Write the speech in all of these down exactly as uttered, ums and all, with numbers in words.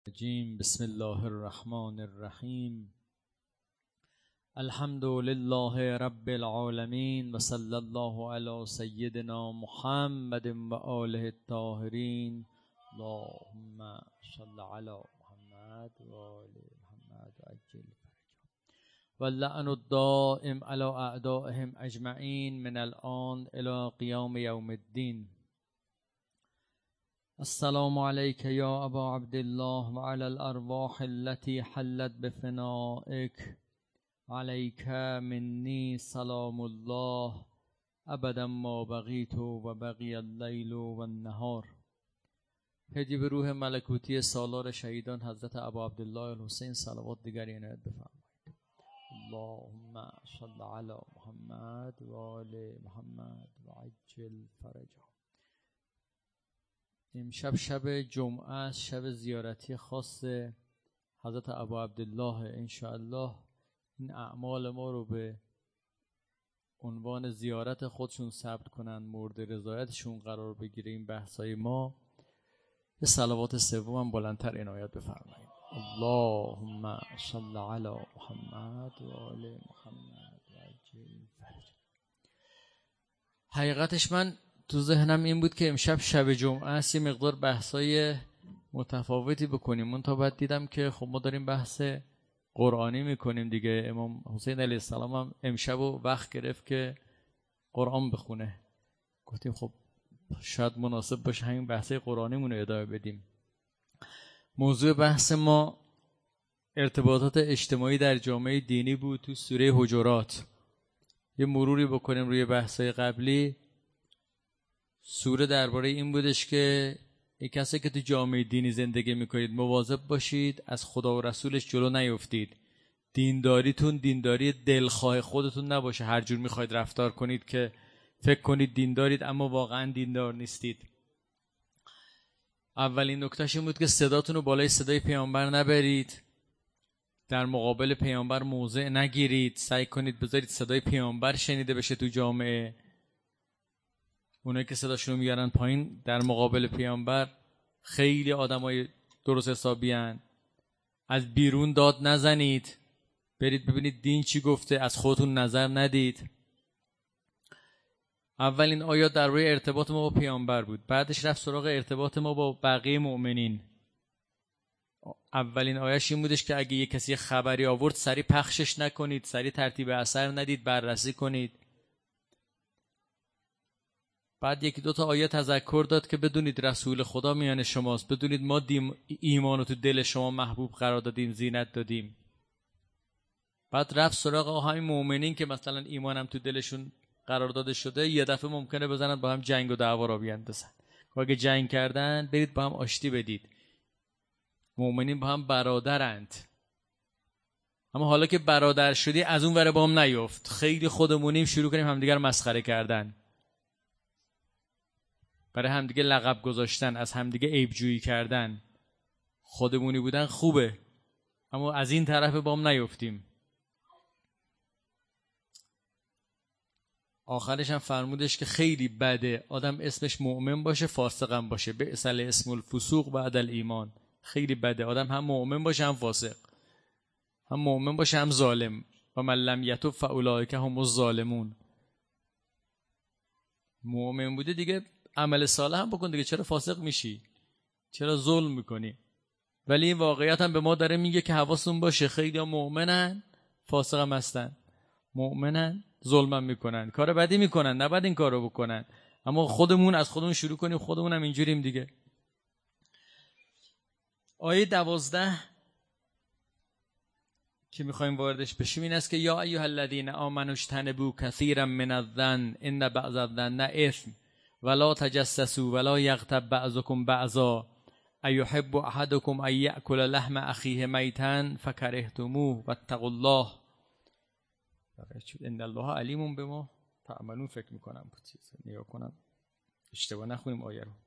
الرجیم. بسم الله الرحمن الرحیم. الحمد لله رب العالمین و صلی الله علی سیدنا محمد و آله الطاهرین. اللهم صل علی محمد و آل محمد و عجل فرجهم و اللعن الدائم علی اعدائهم اجمعین من الان الی قیام یوم الدین. السلام علیک یا ابا عبدالله و علی الارواح التي حلت بفنائک. علیک منی سلام الله ابدا ما بقیت و بقی اللیل و النهار. هدیه به روح ملکوتی سالار شهیدان حضرت ابا عبدالله الحسین صلوات دیگری عنایت بفرمایید. اللهم صل علی محمد و آل محمد و عجل فرجهم. امشب شب جمعه است، شب زیارتی خاص حضرت ابا عبدالله. انشاءالله این اعمال ما رو به عنوان زیارت خودشون ثبت کنن، مورد رضایتشون قرار بگیره. این بحثای ما به صلوات سوم هم بلندتر عنایت بفرمایید. اللهم صل علی محمد و آل محمد و عجل فرجهم. حقیقتش من تو ذهنم این بود که امشب شب جمعه است، یه مقدار بحثای متفاوتی بکنیم. من تا بعد دیدم که خب ما داریم بحث قرآنی میکنیم دیگه. امام حسین علیه السلام هم امشب وقت گرفت که قرآن بخونه. گفتیم خب شاید مناسب باشه همین بحثای قرآنیمون رو ادامه بدیم. موضوع بحث ما ارتباطات اجتماعی در جامعه دینی بود تو سوره حجرات. یه مروری بکنیم روی بحثای قبلی. سوره درباره این بودش که ای کسی که تو جامعه دینی زندگی میکنید مواظب باشید از خدا و رسولش جلو نیفتید. دینداریتون دینداری دلخواه خودتون نباشه، هر جور میخواید رفتار کنید که فکر کنید دیندارید اما واقعا دیندار نیستید. اولین نکتهش این بود که صداتون رو بالای صدای پیامبر نبرید، در مقابل پیامبر موضع نگیرید، سعی کنید بذارید صدای پیامبر شنیده بشه تو جامعه. اونایی که صداشون رو میارن پایین در مقابل پیامبر خیلی آدمای درست حسابی هن. از بیرون داد نزنید، برید ببینید دین چی گفته، از خودتون نظر ندید. اولین آیات در روی ارتباط ما با پیامبر بود، بعدش رفت سراغ ارتباط ما با بقیه مؤمنین. اولین آیش این بودش که اگه یه کسی خبری آورد سریع پخشش نکنید، سریع ترتیب اثر ندید، بررسی کنید. بعد یکی دو تا آیه تذکر داد که بدونید رسول خدا میان شماست، بدونید ما ایمانو تو دل شما محبوب قرار دادیم، زینت دادیم. بعد رفت سراغ همین مؤمنین که مثلا ایمانم تو دلشون قرار داده شده، یه دفعه ممکنه بزنن با هم جنگ و دعوا را بیاندازن. اگه جنگ کردن برید با هم آشتی بدید. مؤمنین با هم برادرند. اما حالا که برادر شدی از اون ور با هم نیفت. خیلی خودمونیم شروع کنیم همدیگر مسخره کردن، برای همدیگه لقب گذاشتن، از همدیگه عیب جویی کردن. خودمونی بودن خوبه اما از این طرف بام نیفتیم. آخرش هم فرمودش که خیلی بده آدم اسمش مؤمن باشه فاسقم باشه. بئس الاسم الفسوق بعد الایمان. خیلی بده آدم هم مؤمن باشه هم فاسق، هم مؤمن باشه هم ظالم. و من لم یتب فاولئک هم الظالمون. مؤمن بوده دیگه عمل صالح هم بکن دیگه، چرا فاسق میشی؟ چرا ظلم میکنی؟ ولی این واقعیت هم به ما داره میگه که حواستون باشه خیلی ها مؤمنن فاسق هم هستن، مؤمنن ظلم هم میکنن، کار بدی میکنن، نباید این کارو بکنن. اما خودمون از خودمون شروع کنیم، خودمون هم اینجوریم دیگه. آیه دوازده که میخوایم واردش بشیم این است که یا ایها الذین آمنوا اجتنبوا کثیرا من الظن ان بعض الظن اثم ولا تجسسوا ولا یغتب بعضکم بعضا ایحب احدکم ان یأکل لحم اخیه میتا فکرهتموه واتقوا الله ان الله علیم بما تعملون. فکر میکنم نگاه کنم اشتباه نخونیم آیه رو.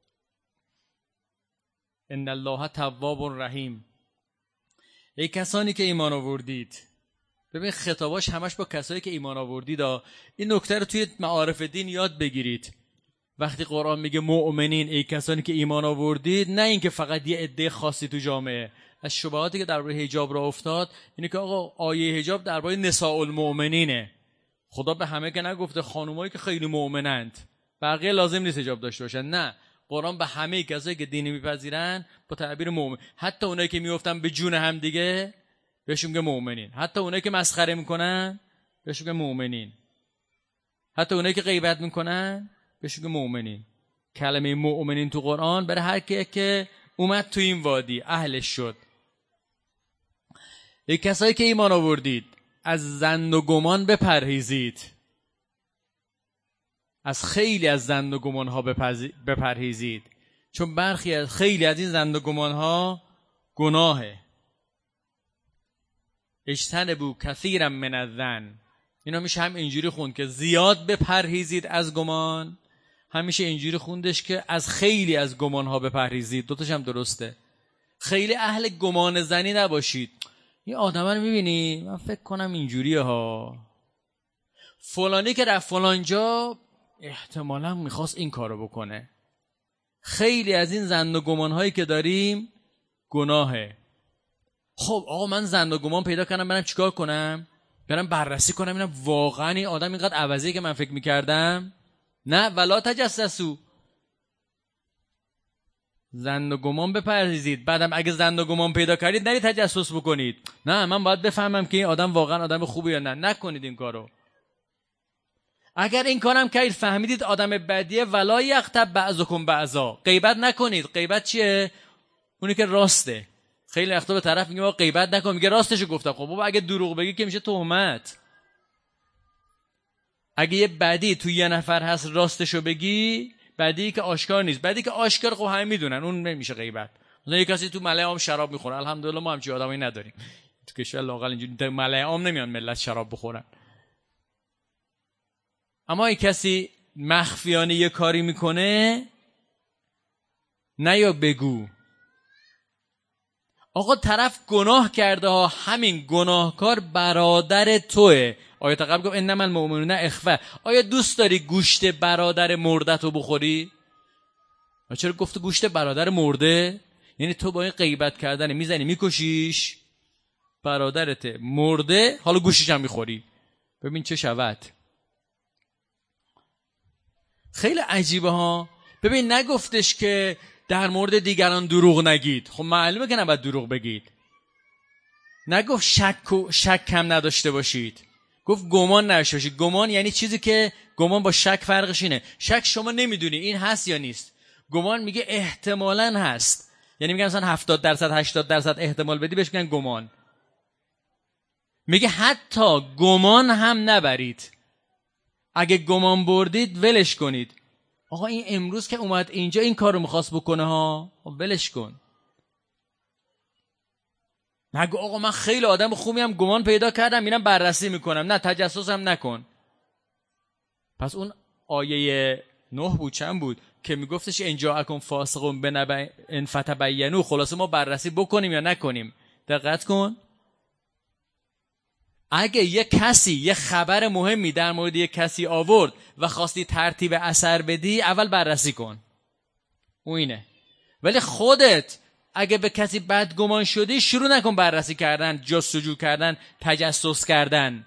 ان الله تواب رحیم. ای کسانی که ایمان آوردید. ببین خطاباش همش با کسایی که ایمان آوردید. این نکته رو توی معارف دین یاد بگیرید. وقتی قرآن میگه مؤمنین ای کسانی که ایمان آوردید، نه اینکه فقط یه عده خاصی تو جامعه، از شبهاتی که درباره حجاب را افتاد اینه که آقا آیه حجاب درباره نساء المؤمنینه. خدا به همه که نگفته خانومایی که خیلی مؤمنند بقیه لازم نیست حجاب داشته باشن. نه، قرآن به همه کسایی که دینی میپذیرن با تعبیر مؤمن، حتی اونایی که میافتن به جون هم دیگه بهشون میگه مؤمنین، حتی اونایی که مسخره میکنن بهشون میگه مؤمنین، حتی اونایی که غیبت میکنن بهشون میگه مؤمنین. کلمه مؤمنین تو قرآن برای هر کی که اومد تو این وادی اهلش شد. ای کسایی که ایمان آوردید از ظن و گمان بپرهیزید. از خیلی از ظن و گمان ها بپرهیزید، چون برخی از خیلی از این ظن و گمان ها گناهه. اجتنبوا کثیرا من الظن. اینا میشه هم اینجوری خوند که زیاد بپرهیزید از گمان، همیشه اینجوری خوندش که از خیلی از گمان ها بپرهیزید. دوتاش هم درسته. خیلی اهل گمان زنی نباشید. این آدم رو میبینی من فکر کنم اینجوریه ها، فلانی که رفت فلان جا احتمالا میخواست این کارو بکنه. خیلی از این ظن و گمان هایی که داریم گناهه. خب آقا من ظن و گمان پیدا کردم، برم چیکار کنم؟ برم بررسی کنم اینم واقعا این آدم اینقدر عوضیه که من فکر میکردم؟ نه، ولا تجسسوا. ظن و گمان بپرهیزید. بعدم اگه ظن و گمان پیدا کردید نرید تجسس بکنید. نه من باید بفهمم که این آدم واقعا آدم خوبی یا نه. نکنید این کارو. اگر این کارم کردید فهمیدید آدم بدیه، ولا یغتب بعضکم بعضا. غیبت نکنید. غیبت چیه؟ اونی که راسته. خیلی وقتا به طرف میگه غیبت نکن، میگه راستشو گفتم. خب بابا اگه دروغ بگی که میشه تهمت. اگه یه بدی تو یه نفر هست راستشو بگی، بدی که آشکار نیست. بدی که آشکار خب همه میدونن، اون نمیشه غیبت. مثلا یه کسی تو ملأ عام شراب میخوره، الحمدلله ما همچین آدمایی نداریم تو کشور. لااقل اینجوری ملأ عام نمیان ملت شراب بخورن. اما یه کسی مخفیانه یه کاری میکنه، نه یا بگو آقا طرف گناه کرده ها، همین گناهکار برادر توه. آیه قبل گفت انما المؤمنون اخوه. آیا دوست داری گوشت برادر مردتو بخوری؟ چرا گفت گوشت برادر مرده؟ یعنی تو با این غیبت کردن میزنی میکشیش برادرته مرده، حالا گوشتش هم میخوری. ببین چه شود. خیلی عجیبه ها. ببین نگفتش که در مورد دیگران دروغ نگید. خب معلومه که نباید دروغ بگید. نگفت شک و شک کم نداشته باشید. گفت گمان نداشته باشید. گمان یعنی چیزی که گمان با شک فرقش اینه. شک شما نمیدونی این هست یا نیست. گمان میگه احتمالاً هست. یعنی میگن مثلا هفتاد درصد هشتاد درصد احتمال بدی بهش میگن گمان. میگه حتی گمان هم نبرید. اگه گمان بردید ولش کنید. آقا این امروز که اومد اینجا این کارو میخواست بکنه ها، ولش کن. نگو آقا من خیلی آدم خوبی هم گمان پیدا کردم میرم بررسی میکنم. نه، تجسس هم نکن. پس اون آیه نه بود چند بود که میگفتش ان جاءکم فاسق بنبأ فتبینوا. خلاصه ما بررسی بکنیم یا نکنیم. دقت کن. اگه یه کسی یه خبر مهمی در مورد یه کسی آورد و خواستی ترتیب اثر بدی، اول بررسی کن. اون اینه. ولی خودت اگه به کسی بدگمان شدی شروع نکن بررسی کردن، جستجو کردن، تجسس کردن.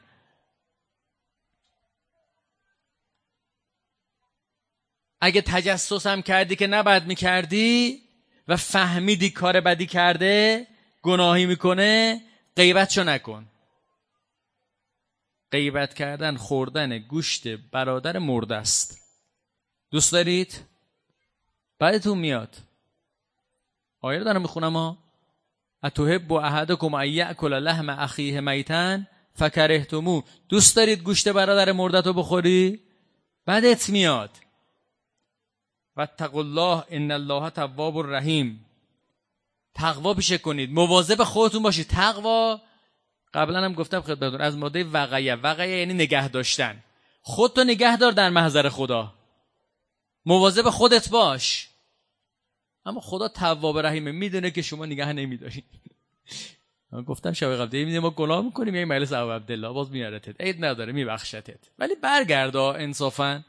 اگه تجسس هم کردی که نباید میکردی و فهمیدی کار بدی کرده، گناهی میکنه، غیبتشو نکن. غیبت کردن خوردن گوشت برادر مرده است. دوست دارید؟ بعدتون میاد. آیه رو دارم میخونم ها. اتحب احدکم ان یأکل لحم اخیه میتا فکرهتموه. دوست دارید گوشت برادر مردتو بخوری؟ بعدت میاد. واتقوا الله ان الله تواب رحیم. تقوا پیشه کنید، مواظب خودتون باشید. تقوا قبلا هم گفتم خدمتتون از ماده وقایه. وقایه یعنی نگه داشتن. خودتو نگه دار در محضر خدا. مواظب خودت باش. اما خدا تواب رحیمه، میدونه که شما نگه نمیدارید. من گفتم شب قبل دیدیم ما گناه میکنیم، یه مجلس ابو عبدالله باز میارتت، عید نداره میبخشتت، ولی برگردا انصافا.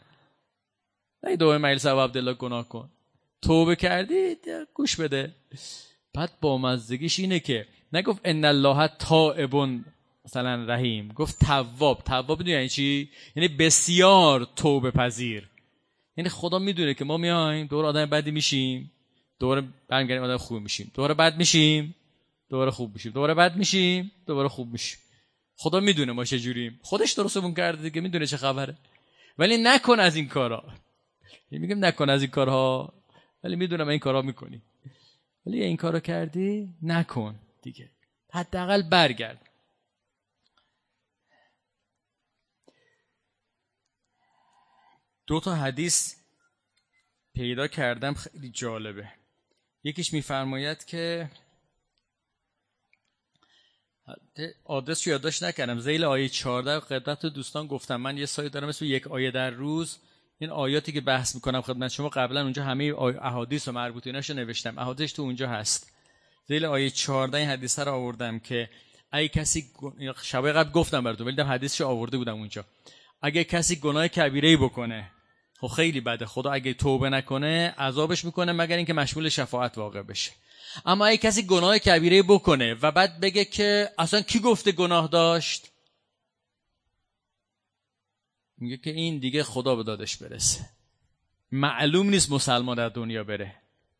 نه دو مجلس ابو عبدالله گناه کن. توبه کردی گوش بده. بعد با مزدگیش اینه که نگفت ان الله تائب مثلا رحیم، گفت تواب. تواب میدونی یعنی چی؟ یعنی بسیار توبه پذیر. یعنی خدا میدونه که ما میایم دور آدم بدی میشیم، دوباره برمیگردیم آدم خوب میشیم، دوباره بد میشیم، دوباره خوب میشیم، دوباره بد میشیم، دوباره خوب میشیم. خدا میدونه ما چه جوریم، خودش درستمون کرده دیگه، میدونه چه خبره. ولی نکن از این کارا. میگم نکن از این کارها، ولی میدونم این کارا میکنی، ولی این کارا کردی نکن دیگه، حداقل برگرد. دو تا حدیث پیدا کردم خیلی جالبه. یکیش میفرماید که آدرس رو یادداشت نکردم، ذیل آیه چهارده خدمت دوستان گفتم من یه سایت دارم اسم یک آیه در روز. این آیاتی که بحث میکنم خدمت شما قبلا اونجا همه احادیث و مربوطیناشو نوشتم، احادیث تو اونجا هست. ذیل آیه چهارده این حدیث رو آوردم که اگه کسی شب قبل گفتم براتون ولی دم حدیثشو آورده بودم اونجا، اگه کسی گناه کبیره‌ای بکنه خب خیلی بده، خدا اگه توبه نکنه عذابش میکنه مگر اینکه مشمول شفاعت واقع بشه. اما اگه کسی گناه کبیره بکنه و بعد بگه که اصلا کی گفته گناه داشت، میگه که این دیگه خدا به دادش برسه، معلوم نیست مسلمان در دنیا بره.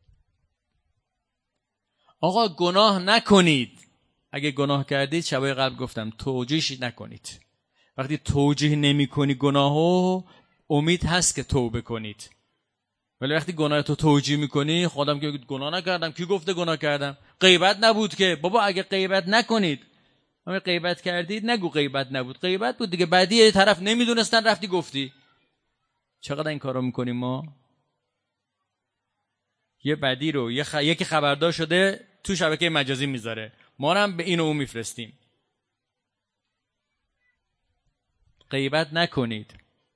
آقا گناه نکنید، اگه گناه کردید شبای قبل گفتم توجیهش نکنید. وقتی توجیه نمی کنی گناهو امید هست که توبه کنید، ولی وقتی گناه تو توجیه میکنی خودم که گناه نکردم، کی گفته گناه کردم، غیبت نبود که. بابا اگه غیبت نکنید، اگه غیبت کردید نگو غیبت نبود، غیبت بود دیگه، بعدی یه طرف نمیدونستن رفتی گفتی. چقدر این کارو میکنیم ما؟ یه بدی رو یه خ... یکی خبردار شده تو شبکه مجازی میذاره، ما هم به این و اون میفرستیم. غیبت نکنید.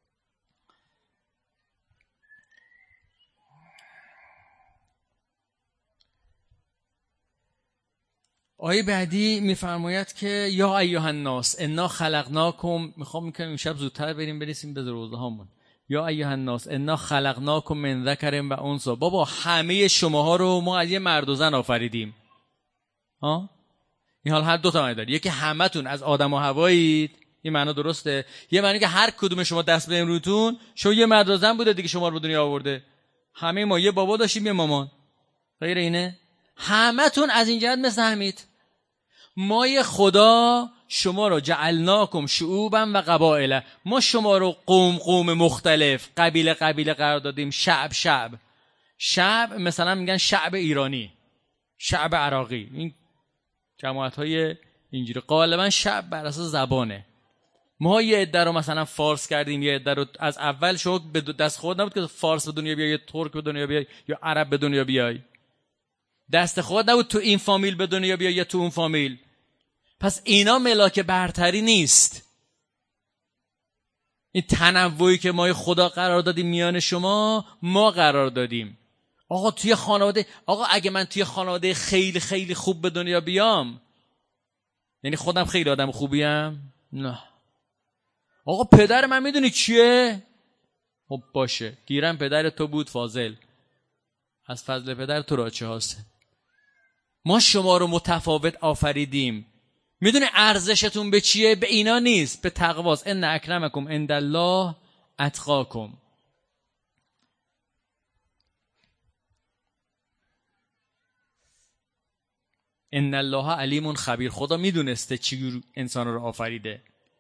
آیه بعدی میفرماید که یا ایها الناس انا خلقناکم، میخوام میگم امشب زودتر بریم برسیم به روزه هامون. یا ایها الناس انا خلقناکم من ذکر و انثی. بابا همه شماها رو ما از یه مرد و زن آفریدیم. ها این حال هر دو تا معنی داره، یکی همتون از آدم و حوایید، این معنا درسته، یه معنی که هر کدوم شما دست بدین روتون شما یه مرد و زن بوده دیگه شما رو به دنیا آورده. همه ما یه بابا داشتیم یه مامان، غیر اینه؟ همتون از این جهت مثل همید. ما یه خدا شما رو جعلناکم شعوبا و قبائل، ما شما رو قوم قوم مختلف، قبیله قبیله قرار دادیم، شعب شعب شعب، مثلا میگن شعب ایرانی، شعب عراقی، این جماعت های اینجوری غالبا شعب بر اساس زبانه. ما یه عده رو مثلا فارس کردیم، یه عده رو از اول شما به دست خود نبود که فارس به دنیا بیای یا ترک به دنیا بیای یا عرب به دنیا بیای، دست خود نبود تو این فامیل به دنیا بیای یا تو اون فامیل. پس اینا ملاک برتری نیست. این تنوعی که ما خدا قرار دادیم میان شما ما قرار دادیم. آقا توی خانواده، آقا اگه من توی خانواده خیلی خیلی خوب به دنیا بیام یعنی خودم خیلی آدم خوبیم؟ نه. آقا پدر من میدونی چیه؟ خب باشه، گیرم پدر تو بود فاضل، از فضل پدر تو را چه حاصل. ما شما رو متفاوت آفریدیم. میدونی ارزشتون به چیه؟ به اینا نیست، به تقواست. ان اکرمکم عند الله اتقاکم. ان الله علیم خبیر. خدا میدونسته چی انسان رو آفریده.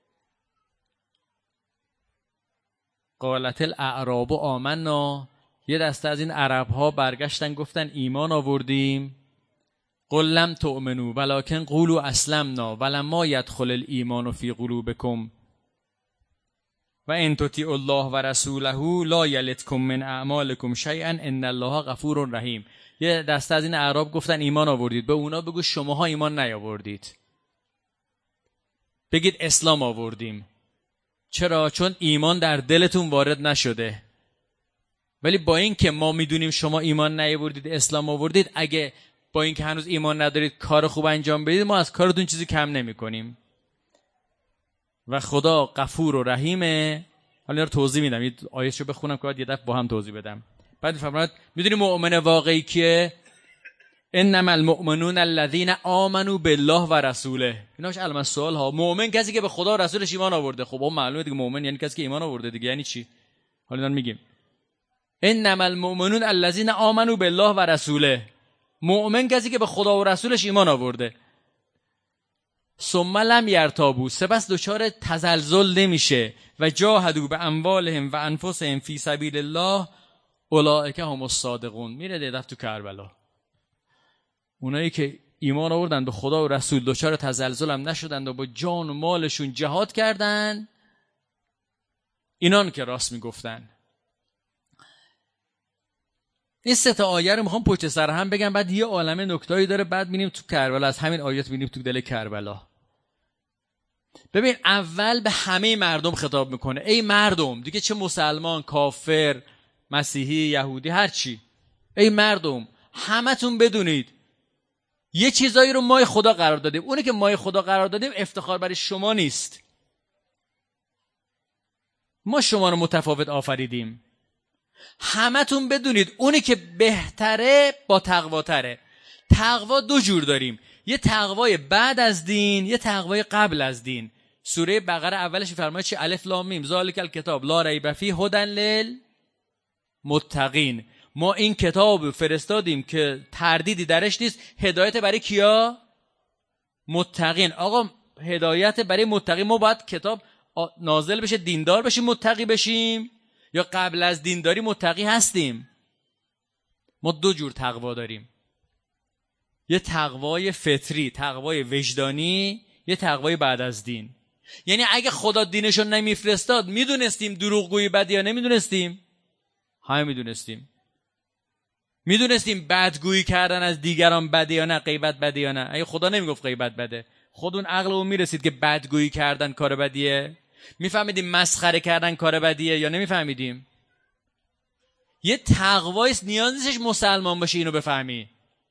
قالت الاعراب آمنا، یه دسته از این عرب ها برگشتن گفتن ایمان آوردیم. قل لم تؤمنوا ولکن قولوا اسلمنا ولما يدخل الايمان في قلوبكم و ان تطیعوا الله و رسوله لا یلتکم من اعمالکم شیئا ان الله غفور رحیم. یه دسته از این اعراب گفتن ایمان آوردید، به اونا بگو شماها ایمان نیاوردید، بگید اسلام آوردیم. چرا؟ چون ایمان در دلتون وارد نشده. ولی با این که ما میدونیم شما ایمان نیاوردید اسلام آوردید، اگه با این که هنوز ایمان ندارید کار خوب انجام بدید ما از کارتون چیزی کم نمی کنیم. و خدا غفور و رحیمه. حالا اینا رو توضیح میدم، یه آیه‌شو بخونم که بعد یه دفعه با هم توضیح بدم. بعد فرمود میدونی مؤمن واقعی کیه؟ انما المؤمنون الذين آمنوا بالله و رسوله. ایناش علامت سوال ها. مؤمن کسی که به خدا و رسولش ایمان آورده. خب اون معلومه دیگه مؤمن یعنی کسی که ایمان آورده دیگه. یعنی چی؟ حالا دارم میگیم انما المؤمنون الذين آمنوا بالله و رسوله. مؤمن کسی که به خدا و رسولش ایمان آورده. ثم لم یرتابوا، سپس دچار تزلزل نمیشه. و جاهدوا به اموالهم و انفسهم فی سبیل الله اولئک هم الصادقون. میره دفت تو کربلا. اونایی که ایمان آوردن به خدا و رسول، دچار تزلزل هم نشدن و با جان و مالشون جهاد کردن، اینان که راست میگفتن. این سه تا آیه رو میخوام پشت سر هم بگم، بعد یه عالمه نکته‌ای داره، بعد می‌بینیم تو کربلا، از همین آیات می‌بینیم تو دل کربلا. ببین اول به همه مردم خطاب میکنه. ای مردم، دیگه چه مسلمان، کافر، مسیحی، یهودی، هر چی. ای مردم، همتون بدونید یه چیزایی رو مای خدا قرار دادیم. اونی که مای خدا قرار دادیم افتخار برای شما نیست. ما شما رو متفاوت آفریدیم. همتون بدونید اونی که بهتره با تقواتره. تقوا دو جور داریم، یه تقوای بعد از دین، یه تقوای قبل از دین. سوره بقره اولش میفرماید چی؟ الف لام میم ذالک الکتاب لا ریب فیه هدی للمتقین. ما این کتاب فرستادیم که تردیدی درش نیست. هدایت برای کیا؟ متقین. آقا هدایت برای متقین. ما باید کتاب نازل بشه دیندار بشیم متقی بشیم، یا قبل از دینداری متقی هستیم؟ ما دو جور تقوا داریم، یه تقوای فطری، تقوای وجدانی، یه تقوای بعد از دین. یعنی اگه خدا دینشو نمیفرستاد میدونستیم دروغگویی بده یا نمیدونستیم؟ همه میدونستیم. میدونستیم بدگویی کردن از دیگران بده یا نه، غیبت بده یا نه. اگه خدا نمیگفت غیبت بده، خود اون عقلمون میرسید که بدگویی کردن کار بدیه؟ میفهمیدیم مسخره کردن کار بدیه یا نمیفهمیدیم؟ یه تقوای نیاز نیستش مسلمان باشی اینو بفهمی.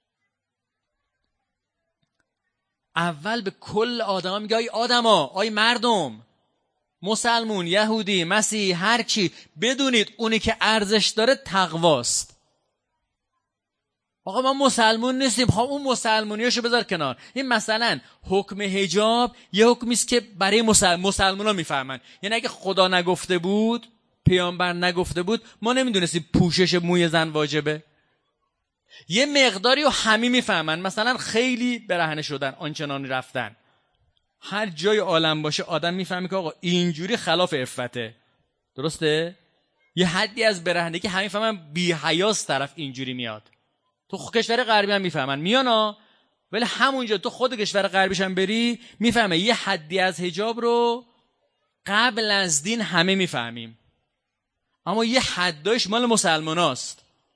اول به کل آدما میگه ای آدما، ای مردم، مسلمون، یهودی، مسیحی، هر چی، بدونید اونی که ارزش داره تقواست. آقا ما مسلمون نیستیم، خب اون مسلمونیاشو بذار کنار. این مثلا حکم حجاب یه حکمی است که برای مسل... مسلمونا میفهمن. یعنی اگه خدا نگفته بود، پیامبر نگفته بود، ما نمیدونستیم پوشش موی زن واجبه. یه مقداری رو همه میفهمن. مثلا خیلی برهنه شدن، آنچنانی رفتن. هر جای عالم باشه آدم میفهمه که آقا اینجوری خلاف عفته. درسته؟ یه حدی از برهنگی همه میفهمن بی حیاس طرف اینجوری میاد. تو کشور غربی هم میفهمن میانا، ولی همونجا تو خود کشور غربیش هم بری میفهمه یه حدی از حجاب رو قبل از دین همه میفهمیم، اما یه حدایش مال مسلماناست.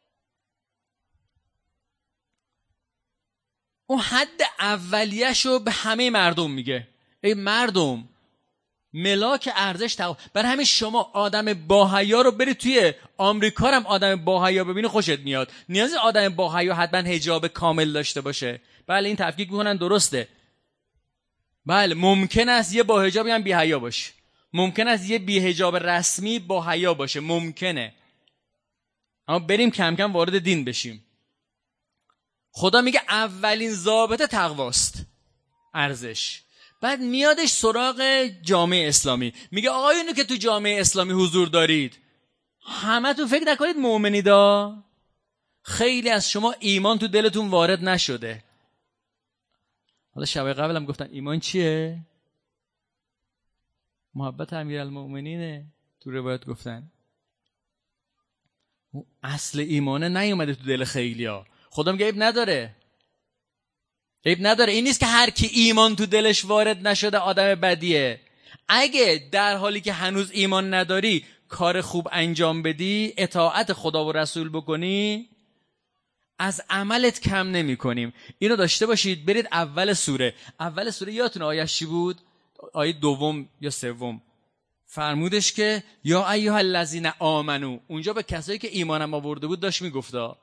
اون حد اولیه‌شو به همه مردم میگه ای مردم، ملاک ارزش تقوا. برای همین شما آدم با حیا رو برید توی آمریکا هم آدم با حیا ببینی خوشت میاد. نیازی آدم با حیا حتما حجاب کامل داشته باشه. بله این تفکیک میکنن درسته. بله ممکن است یه با حجابی هم بی حیا باشه، ممکن است یه بی حجاب رسمی با حیا باشه، ممکنه. اما بریم کم کم وارد دین بشیم. خدا میگه اولین ضابطه تقواست، ارزش. بعد میادش سراغ جامعه اسلامی، میگه آقایونو که تو جامعه اسلامی حضور دارید، همه تو فکر نکنید مؤمنیدا. خیلی از شما ایمان تو دلتون وارد نشده. حالا شب قبل هم گفتن ایمان چیه؟ محبت امیرالمؤمنینه. تو روایت گفتن اصل ایمانه نیومده تو دل خیلیا. خدا میگه عیب نداره، عیب نداره. این نیست که هر کی ایمان تو دلش وارد نشده آدم بدیه. اگه در حالی که هنوز ایمان نداری کار خوب انجام بدی، اطاعت خدا و رسول بکنی، از عملت کم نمی کنیم. اینو داشته باشید. برید اول سوره. اول سوره یادتونه آیه‌اش چی بود؟ آیه دوم یا سوم فرمودش که یا ایها الذین آمنو. اونجا به کسایی که ایمانم آورده بود داشت میگفتا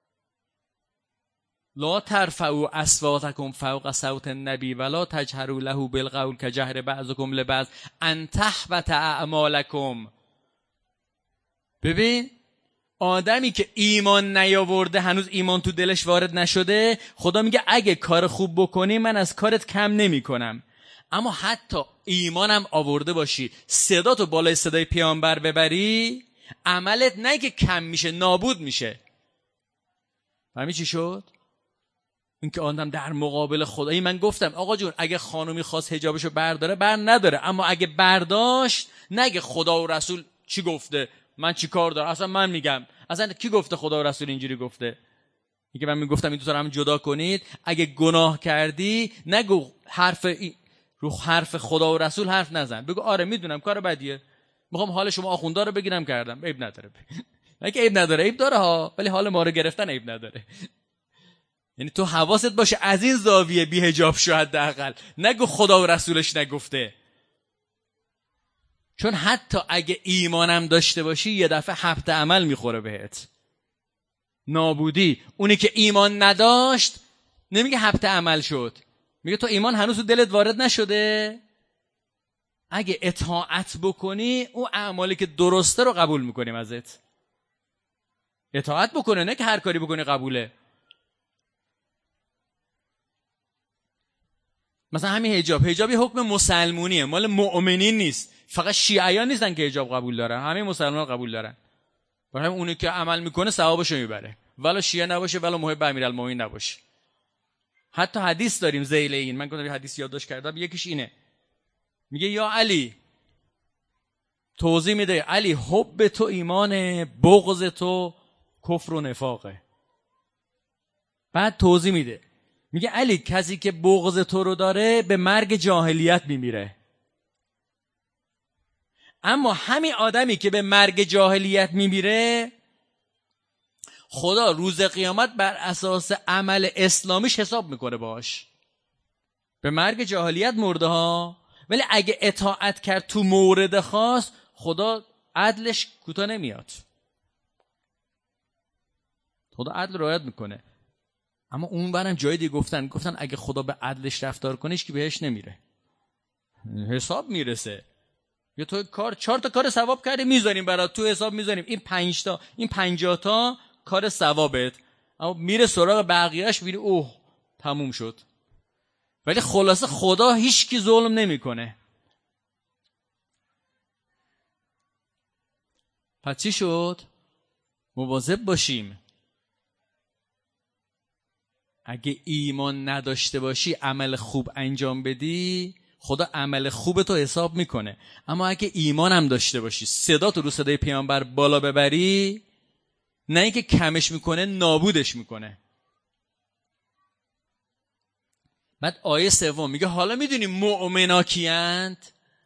لا ترفعوا اصواتکم فوق صوت النبی ولا تجهروا له بالقول کجهر بعضکم لبعض ان تحبط اعمالکم. ببین آدمی که ایمان نیاورده، هنوز ایمان تو دلش وارد نشده، خدا میگه اگه کار خوب بکنی من از کارت کم نمی کنم. اما حتی ایمانم آورده باشی، صدا تو بالای صدای پیامبر ببری، عملت نه که کم میشه، نابود میشه. فهمی چی شد؟ این که آدم در مقابل خدا، این من گفتم آقا جون اگه خانومی خواست حجابشو برداره بر نداره، اما اگه برداشت نگه خدا و رسول چی گفته، من چی کار دارم، اصلا من میگم اصلا کی گفته خدا و رسول اینجوری گفته. میگه من میگفتم این دو تا رو هم جدا کنید، اگه گناه کردی نگو حرف ای... رو حرف خدا و رسول حرف نزن، بگو آره میدونم کار بدیه، میخوام حال شما آخوندا رو بگیرم کردم، عیب نداره. نه که عیب نداره، عیب داره ها، ولی حال ما رو گرفتن عیب نداره. یعنی تو حواست باشه از این زاویه بی حجاب شو حداقل، نگو خدا و رسولش نگفته. چون حتی اگه ایمانم داشته باشی یه دفعه حبط عمل میخوره بهت، نابودی. اونی که ایمان نداشت نمیگه حبط عمل شد، میگه تو ایمان هنوز تو دلت وارد نشده، اگه اطاعت بکنی اون اعمالی که درسته رو قبول میکنیم ازت. اطاعت بکنه، نه که هر کاری بکنی قبوله. مثلا همین حجاب، حجاب یه حکم مسلمونیه، مال مؤمنین نیست. فقط شیعیان نیستن که حجاب قبول دارن، همه مسلمان قبول دارن. برای همین اونی که عمل میکنه ثوابشو میبره، ولی شیعه نباشه ولی محب امیرالمومنین نباشه. حتی حدیث داریم ذیل این، من گفتم حدیث یادداشت کردم، یکیش اینه، میگه یا علی، توضیح میده علی حب تو ایمان، بغض تو کفر و نفاقه. بعد توضیح میده، میگه علی کسی که بغض تو رو داره به مرگ جاهلیت میمیره، اما همین آدمی که به مرگ جاهلیت میمیره خدا روز قیامت بر اساس عمل اسلامیش حساب میکنه باش. به مرگ جاهلیت مرده ها، ولی اگه اطاعت کرد تو مورد خاص خدا عدلش کوتاه نمیاد، خدا عدل رعایت میکنه. اما اون برم جای دیگه گفتن گفتن اگه خدا به عدلش رفتار کنیش که بهش نمیره، حساب میرسه. یا تو کار چهار تا کار ثواب کردی میذاریم برات تو حساب، میذاریم این پنج تا این پنجاه تا کار ثوابت، اما میره سراغ بقیه‌اش میری اوه تموم شد. ولی خلاصه خدا هیچ کی ظلم نمیکنه. پس چی شد؟ مواظب باشیم. اگه ایمان نداشته باشی عمل خوب انجام بدی خدا عمل خوب تو حساب میکنه، اما اگه ایمان هم داشته باشی صدا تو رو صدای پیامبر بالا ببری، نه اینکه کمش میکنه نابودش میکنه. بعد آیه سوم میگه حالا میدونی مؤمنا کیند؟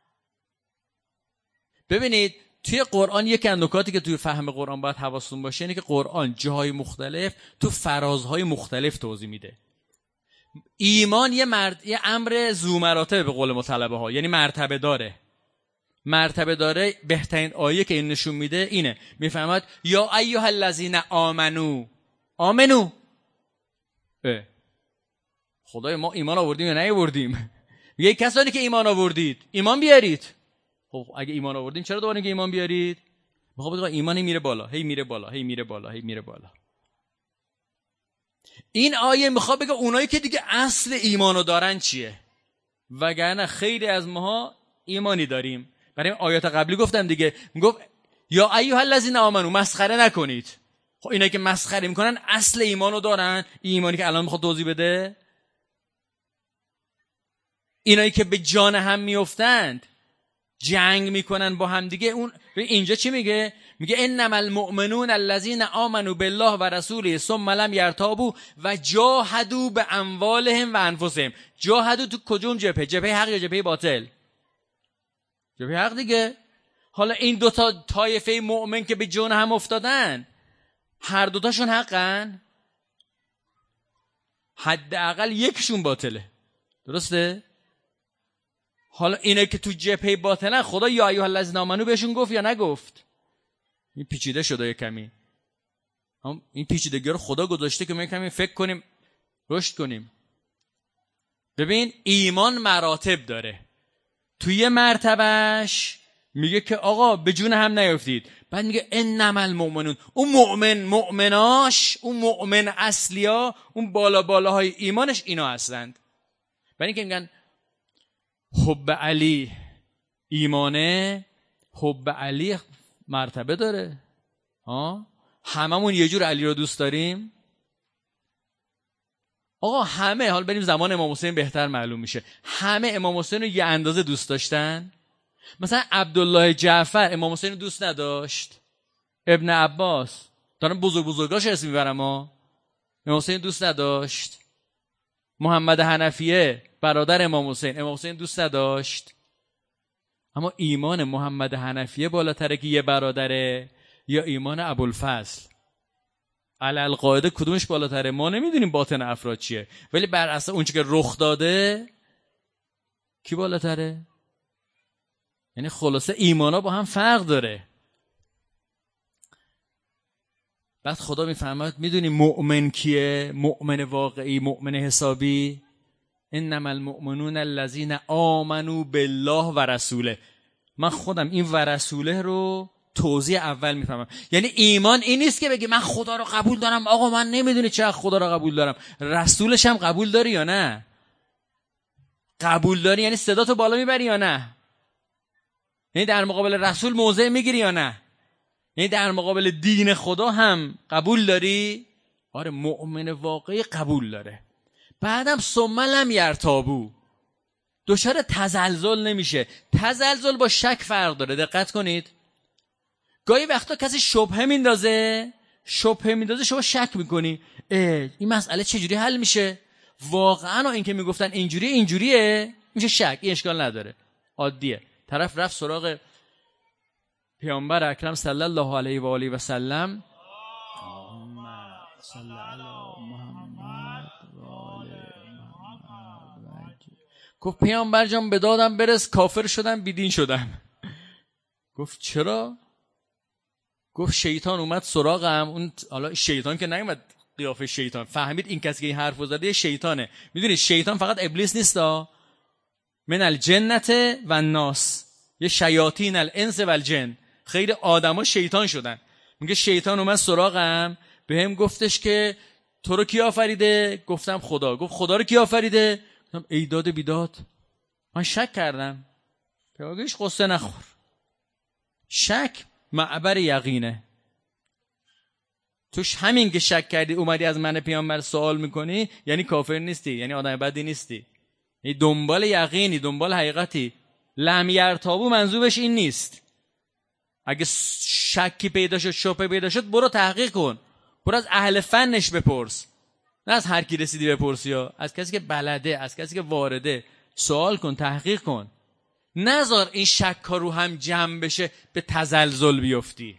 ببینید توی قرآن یک از نکاتی که توی فهم قرآن باید حواستون باشه اینه که قرآن جاهای مختلف تو فرازهای مختلف توضیح میده. ایمان یه مرد یه امر ذو مراتب به قول مطلبه ها، یعنی مرتبه داره. مرتبه داره بهترین آیه که این نشون میده اینه، میفهمد یا ایها الذین آمنو. آمنو اه. خدای ما ایمان آوردیم یا نیاوردیم؟ میگه کسانی که ایمان آوردید ایمان بیارید. خب اگه ایمان آوردیم چرا دوباره که ایمان بیارید؟ میخوام بگم ایمان هی میره بالا، هی میره بالا، هی میره بالا، هی میره بالا. این آیه میخواد بگه اونایی که دیگه اصل ایمانو دارن چیه، وگرنه خیلی از ماها ایمانی داریم. برای آیات قبلی گفتم دیگه، میگفت یا ایها الذین آمنو، مسخره نکنید. خب اینا که مسخره میکنن اصل ایمانو دارن؟ ایمانی که الان میخواد توضیح بده، اینایی که به جان هم میافتند، جنگ میکنن با هم دیگه، اون اینجا چی میگه؟ میگه انما المؤمنون الذين آمنوا بالله و رسوله ثم لم يرتابوا و جاهدوا باموالهم و انفسهم. جاهدوا تو کدوم جبهه؟ جبهه حق یا جبهه باطل؟ جبهه حق دیگه. حالا این دوتا طایفه مؤمن که به جان هم افتادن هر دوتاشون حقن؟ حداقل یکشون باطله، درسته؟ حالا اینه که تو جبهه باطنه خدا یا ایها الذین آمنو بهشون گفت یا نگفت؟ این پیچیده شده یه کمی. هم این پیچیدگی رو خدا گذاشته که ما کمی فکر کنیم، رشد کنیم. ببین ایمان مراتب داره. توی مرتبهش میگه که آقا به جون هم نیافتید. بعد میگه انما المؤمنون، اون مؤمن مؤمناش، اون مؤمن اصلیا، اون بالا بالاهای ایمانش اینا هستند. برای اینکه میگن حب علی ایمانه، حب علی مرتبه داره. ها هممون یه جور علی رو دوست داریم؟ آقا همه، حال بریم زمان امام حسین بهتر معلوم میشه، همه امام حسین رو یه اندازه دوست داشتن؟ مثلا عبدالله جعفر امام حسین رو دوست نداشت؟ ابن عباس، دارم بزرگ بزرگاش اسم میبرم ها، امام حسین دوست نداشت؟ محمد حنفیه برادر امام حسین، امام حسین دوست نداشت؟ اما ایمان محمد حنفیه بالاتره که یه برادره، یا ایمان ابوالفضل؟ علل قاعده کدومش بالاتره؟ ما نمیدونیم باطن افراد چیه، ولی بر اساس اون چیزی که رخ داده کی بالاتره؟ یعنی خلاصه ایمانا با هم فرق داره. بعد خدا میفرماید میدونی مؤمن کیه؟ مؤمن واقعی، مؤمن حسابی، انما المؤمنون الذین آمنوا بالله و رسوله. من خودم این و رسوله رو توضیح اول میفهمم. یعنی ایمان این نیست که بگی من خدا رو قبول دارم، آقا من نمیدونی چقدر خدا رو قبول دارم، رسولش هم قبول داری یا نه؟ قبول داری یعنی صداتو بالا میبری یا نه؟ یعنی در مقابل رسول موضع میگیری یا نه؟ یعنی در مقابل دین خدا هم قبول داری؟ آره، مؤمن واقعی قبول داره. بعدم ثم لم یرتابو، دچار تزلزل نمیشه. تزلزل با شک فرق داره، دقت کنید. گاهی وقتا کسی شبهه میندازه، شبهه میندازه شما شک میکنی این مسئله چجوری حل میشه؟ واقعا این که میگفتن اینجوری اینجوریه، میشه شک، این اشکال نداره، عادیه. طرف رفت سراغ پیامبر اکرم صلی الله علیه و آله و سلم، صلی علی محمد و آل محمد، گفت پیامبر جان به دادم برس، کافر شدم بیدین شدم. گفت چرا؟ گفت شیطان اومد سراغم. اون حالا شیطان که نیومد قیافه شیطان، فهمید این کسی که این حرفو زده یه شیطانه. میدونید شیطان فقط ابلیس نیستا، من الجنت و الناس، یه شیاطین الانس و الجن، خیلی آدما شیطان شدن. میگه شیطان اومد سراغم، بهم گفتش که تو رو کی آفریده؟ گفتم خدا. گفت خدا رو کی آفریده؟ گفتم ایداد بیداد. من شک کردم. پیامبرش قصه نخور. شک معبر یقینه. توش همین که شک کردی اومدی از من پیامبر سوال میکنی، یعنی کافر نیستی، یعنی آدم بدی نیستی، یعنی دنبال یقینی، دنبال حقیقتی. لم یرتابو منظورش این نیست. اگه شکی پیدا شد، شبهه پیدا شد، برو تحقیق کن، برو از اهل فنش بپرس، نه از هر کی رسیدی بپرسی، یا از کسی که بلده، از کسی که وارده. سوال کن، تحقیق کن، نذار این شک ها رو هم جمع بشه به تزلزل بیفتی.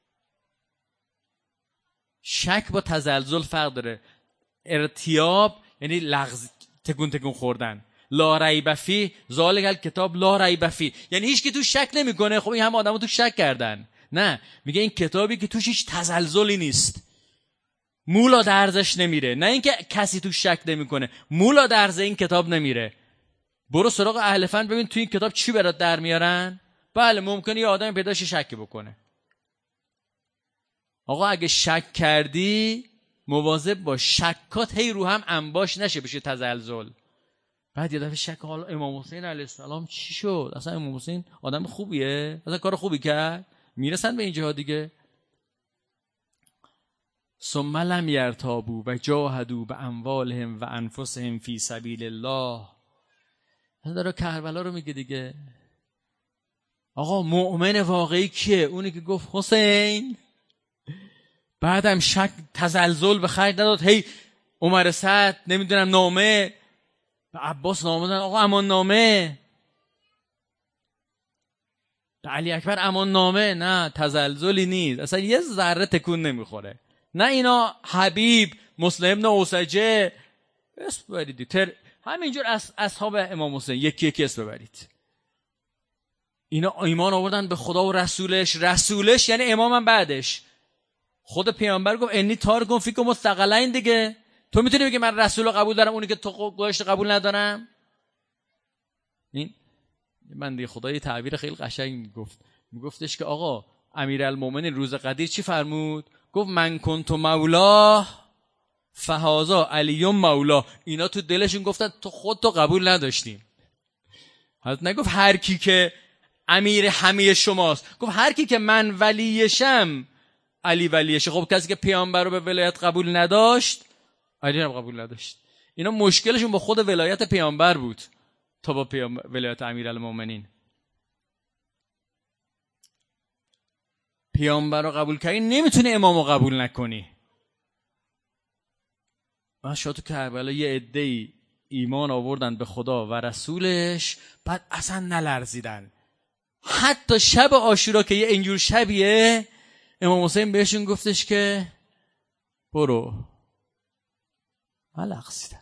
شک با تزلزل فرق داره. ارتیاب یعنی لغز، تکون تکون خوردن. لا ریب فیه ذالک الکتاب لا ریب فیه، یعنی هیچ کی تو شک نمیکنه. خب این هم آدمو تو شک کردن. نه، میگه این کتابی که توش هیچ تزلزلی نیست، مولا درزش نمیره. نه اینکه کسی تو شک نمیکنه، مولا درز این کتاب نمیره. برو سراغ اهل فن ببین تو این کتاب چی برات در میارن. بله ممکنه یه آدم پیداش شک بکنه. آقا اگه شک کردی مواظب باش شکات هی رو هم انباش نشه بشه تزلزل. بعد یه دفعه شک، حالا امام حسین علیه السلام چی شد؟ اصلا امام حسین آدم خوبیه؟ اصلا کار خوبی کرد؟ میرسن به اینجا دیگه. ثم لم یرتابوا و جاهدوا باموالهم و انفسهم فی سبیل الله. اصلا داره کربلا رو میگه دیگه. آقا مؤمن واقعی کیه؟ اونی که گفت حسین، بعدم شک تزلزل به خرج نداد. هی عمر سعد نمیدونم نامه به عباس نامه دادن، آقا امان نامه، به علی اکبر امان نامه. نه، تزلزلی نیست، اصلا یه ذره تکون نمیخوره. نه اینا حبیب، مسلم ابن اوسجه، اسم ببرید تر... همینجور از اصحاب امام حسین یکی یکی اسم ببرید. اینا ایمان آوردن به خدا و رسولش. رسولش یعنی امامم بعدش. خود پیامبر گفت انی تارکم فیکم الثقلین دیگه. تو میتونی بگی من رسول رو قبول دارم اونی که تو گوشت قبول ندارم؟ این من دیگه خدای تعبیر خیلی قشنگ میگفت، میگفتش که آقا امیرالمومنین روز قدیر چی فرمود؟ گفت من کنت مولا فهذا علی مولا. اینا تو دلشون گفتن تو خود تو قبول نداشتیم. حضرت نگفت هر کی که امیر همه شماست، گفت هر کی که من ولیشم علی ولیشه. خب کسی که پیامبر رو به ولایت قبول نداشت علی هم قبول نداشت. اینا مشکلشون با خود ولایت پیامبر بود تا با پیامبر ولایت امیرالمومنین. پیامبر رو قبول کردی نمیتونی امامو قبول نکنی. من شاید تو کربلا یه عده‌ای ایمان آوردن به خدا و رسولش، بعد اصلا نلرزیدن. حتی شب عاشورا که یه اینجور شبیه، امام حسین بهشون گفتش که برو. نلرزیدن.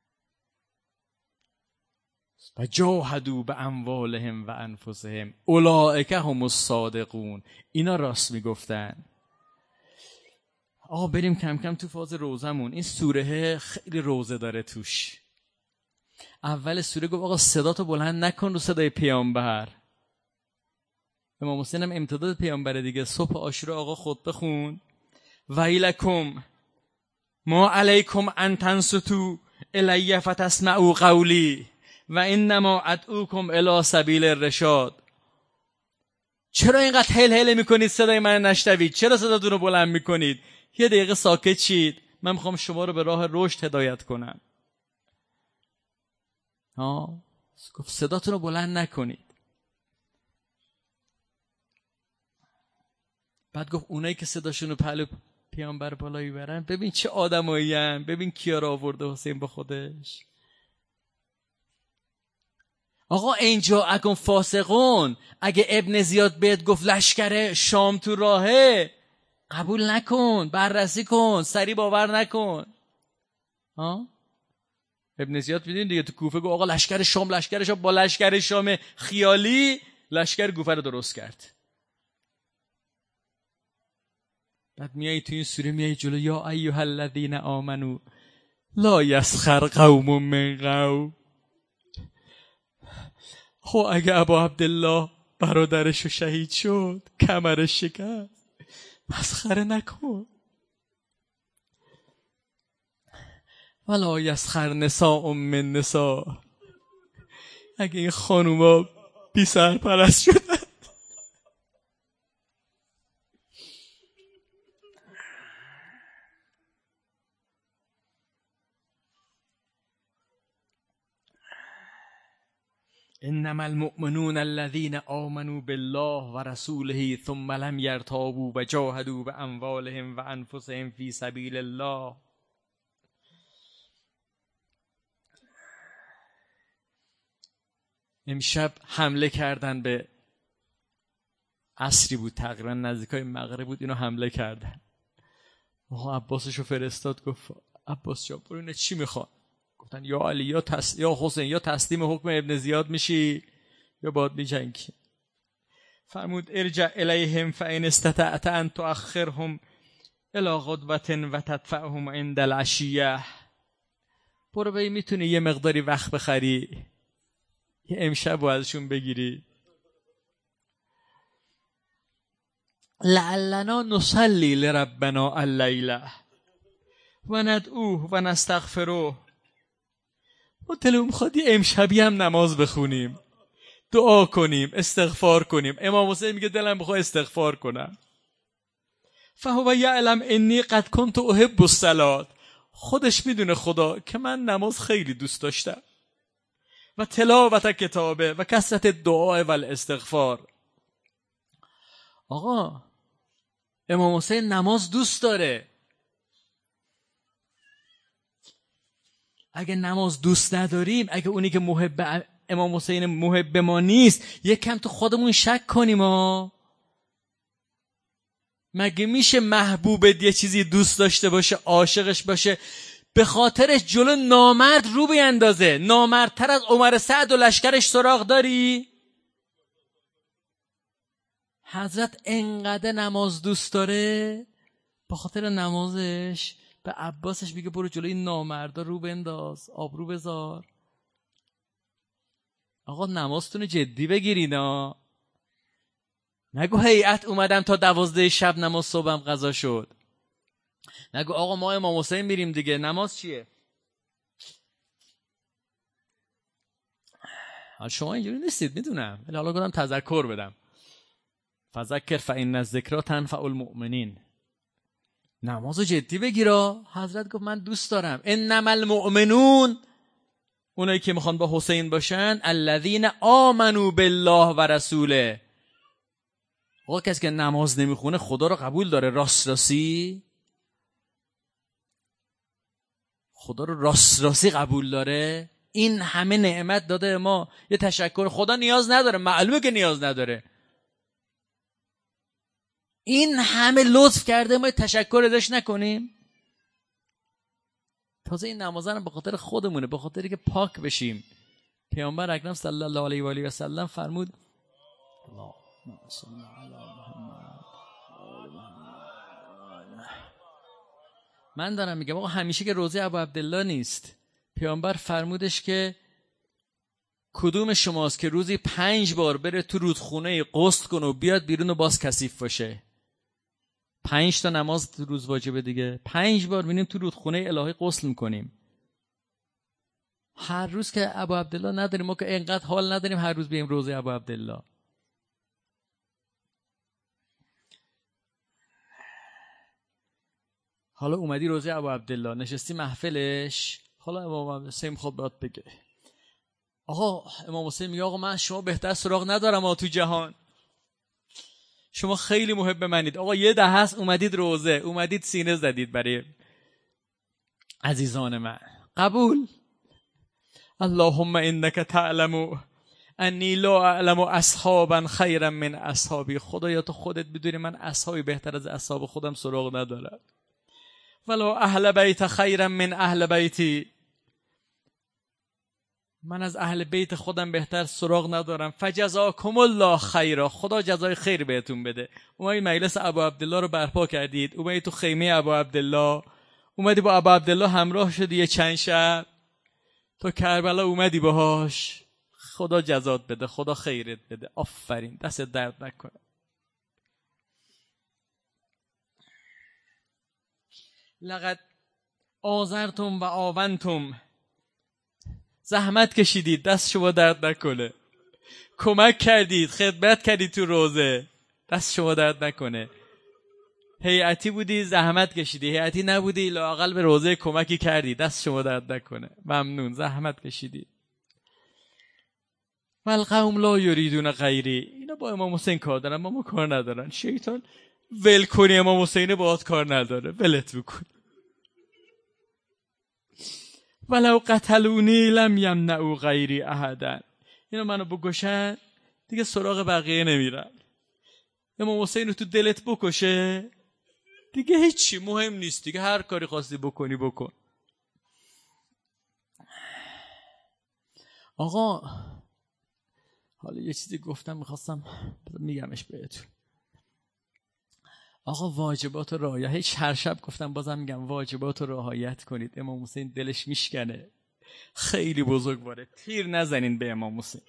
و جاهدوا باموالهم و انفسهم اولئک هم الصادقون. اینا راست میگفتن. آقا بریم کم کم تو فاز روزمون. این سوره خیلی روزه داره توش. اول سوره گفت آقا صداتو بلند نکن رو صدای پیامبر. امام حسین هم امتداد پیامبر دیگه. صبح عاشورا آقا خطبه خون ویلکم ما علیکم ان تنصتوا الی فتسمعوا قولی و انما ادعوکم الی سبیل الرشاد. چرا اینقدر هل هل میکنید صدای من نشنوید؟ چرا صداتون رو بلند میکنید؟ یه دقیقه ساکت شید، من میخوام شما رو به راه رشد هدایت کنم. ها گفت صداتون رو بلند نکنید. بعد گفت اونایی که صداشون رو پهلو پیامبر بالا میبرن ببین چه آدمایی ان، ببین کیا رو آورده حسین با خودش. آقا اینجا اگه فاسقون، اگه ابن زیاد بهت گفت لشکر شام تو راهه، قبول نکن، بررسی کن، سری باور نکن. ها ابن زیاد میدین دیگه تو کوفه گفت آقا لشکر شام لشکر شام با لشکر شام خیالی لشکر کوفه رو درست کرد. بعد میای تو این سوره میای جلو یا ایها الذین آمنو لا یسخر قوم من قوم. خب اگه ابا عبدالله برادرشو شهید شد، کمرش شکست، مسخره نکن. ولا یسخر نساء من نساء. اگه این خانوما بی سرپرست شدن، انما المؤمنون الذين آمنوا بالله و رسوله ثم لم يرتابوا و جاهدوا باموالهم و انفسهم فی سبیل الله. امشب حمله کردن به عصری بود تقریبا نزدیکای مغرب بود، اینو حمله کردن. آقا عباسشو فرستاد گفت عباس جان برو اینا چی میخوان؟ گفتن یا علی یا تس... یا حسین یا تسلیم حکم ابن زیاد میشی یا باید میجنگی. فرمود ارجع الیهم فان استطعت ان تؤخرهم الی غدوه و تدفعهم عند العشیه. برو ببین میتونی یه مقداری وقت بخری، یه امشب رو ازشون بگیری. لعلنا نصلی لربنا اللیله و ندعوه و نستغفروه. ما دلمون میخواد یه امشبی هم نماز بخونیم، دعا کنیم، استغفار کنیم. امام حسین میگه دلم بخواد استغفار کنم. فهو یعلم انی قد کنت احب الصلاه. خودش میدونه خدا که من نماز خیلی دوست داشتم و تلاوت کتابه و کثرت دعا و الاستغفار. آقا امام حسین نماز دوست داره. اگه نماز دوست نداریم، اگه اونی که محب امام حسین محب ما نیست، یک کم تو خودمون شک کنیم. ها مگه میشه محبوبت یه چیزی دوست داشته باشه، عاشقش باشه، به خاطرش جلو نامرد رو بیندازه؟ نامردتر از عمر سعد و لشکرش سراغ داری؟ حضرت انقدر نماز دوست داره، به خاطر نمازش به عباسش میگه برو جلوی نامردا رو بنداز، آبرو بذار. آقا نمازتون جدی بگیرین ها. نگو هیئت اومدم تا دوازده شب نماز صبحم قضا شد. نگو آقا ما امام حسین میریم دیگه، نماز چیه؟ حالا شما اینجوری نیستید میدونم، ولی حالا گفتم تذکر بدم. فذکر فإن الذکری تنفع المؤمنین. نمازو جدی بگیرا. حضرت گفت من دوست دارم. انما المؤمنون، اونایی که میخوان با حسین باشن، الذین آمنوا بالله و رسوله. آقا کسی که نماز نمیخونه خدا رو قبول داره؟ راست راستی خدا رو راست راستی قبول داره؟ این همه نعمت داده ما، یه تشکر خدا نیاز نداره؟ معلومه که نیاز نداره. این همه لطف کرده ما تشکر ازش نکنیم؟ تازه این نمازه هم به خاطر خودمونه، به خاطری که پاک بشیم. پیامبر اکرم صلی الله علیه و آله و سلم فرمود اللهم صل علی محمد. من دارم میگم آقا همیشه که روزه ابو عبدالله نیست. پیامبر فرمودش که کدوم شماست که روزی پنج بار بره تو رودخونه غسل کنه و بیاد بیرون و باز کثیف باشه؟ پنج تا نماز تو روز واجبه دیگه، پنج بار میریم تو رودخونه الهی غسل میکنیم. هر روز که ابو عبدالله نداریم، ما که اینقدر حال نداریم هر روز بیایم روزه ابو عبدالله. حالا اومدی روزه ابو عبدالله، نشستی محفلش، حالا امام حسین خود باید بگه آقا امام حسین میگه آقا من شما بهتر سراغ ندارم آقا تو جهان، شما خیلی محب منید. آقا یه ده هست اومدید روزه، اومدید سینه زدید برای عزیزان من، قبول. اللهم انک تعلم انی لا اعلم اصحابا خیرا من اصحابی. خدایا تو خودت بدونی من اصحابی بهتر از اصحاب خودم سراغ ندارم. ولا اهل بیت خیرا من اهل بیتی. من از اهل بیت خودم بهتر سراغ ندارم. فجزاکم الله خیرا. خدا جزای خیر بهتون بده. اومدید مجلس ابو عبدالله رو برپا کردید، اومدید تو خیمه ابو عبدالله، اومدی با ابو عبدالله همراه شدی یه چند شب تو کربلا، اومدی باهاش. خدا جزات بده، خدا خیرت بده، آفرین، دست درد نکنه. لقد آزرتم و آونتم. زحمت کشیدید، دست شما درد نکنه. کمک کردید، خدمت کردید تو روزه، دست شما درد نکنه. هیئتی بودی زحمت کشیدی، هیئتی نبودی لااقل به روزه کمکی کردی، دست شما درد نکنه. ممنون، زحمت کشیدی. والقوم لا یریدون غیری. اینا با امام حسین کار دارن، با ما کار ندارن. شیطان ول کنی امام حسین باهات کار نداره، ولت بکن. ولو قتلونی لم یمنعوا غیری احدا. اینا منو بکشن دیگه سراغ بقیه نمیرن. امام حسین رو تو دلت بکشه دیگه هیچی مهم نیست دیگه، هر کاری خواستی بکنی بکن. آقا حالا یه چیزی گفتم میخواستم میگمش بهتون. آقا واجبات رو رعایت، هیچ هر شب گفتم بازم میگم واجبات رو رعایت کنید. امام حسین دلش میشکنه، خیلی بزرگواره. تیر نزنین به امام حسین.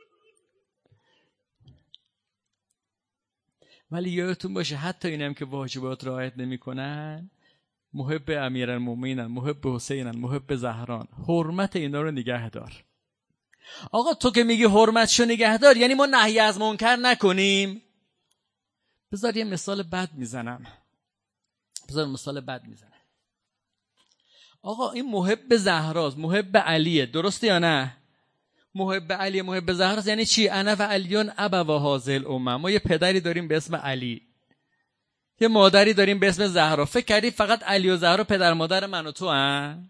ولی یادتون باشه حتی اینم که واجبات رعایت نمیکنن، محب امیرالمومنینن، محب حسینن، محب زهران، حرمت اینا رو نگه دار. آقا تو که میگی حرمتشو نگه دار، یعنی ما نهی از منکر نکنیم؟ بذار یه مثال بد میزنم. بذار مثال بد میزنم. آقا این محب زهراست، محب علیه، درسته یا نه؟ محب علی، محب زهراست، یعنی چی؟ انا و علیون ابوا هذه الامه. ما یه پدری داریم به اسم علی، یه مادری داریم به اسم زهرا. فکر کردی فقط علی و زهرا پدر مادر من و تو هن؟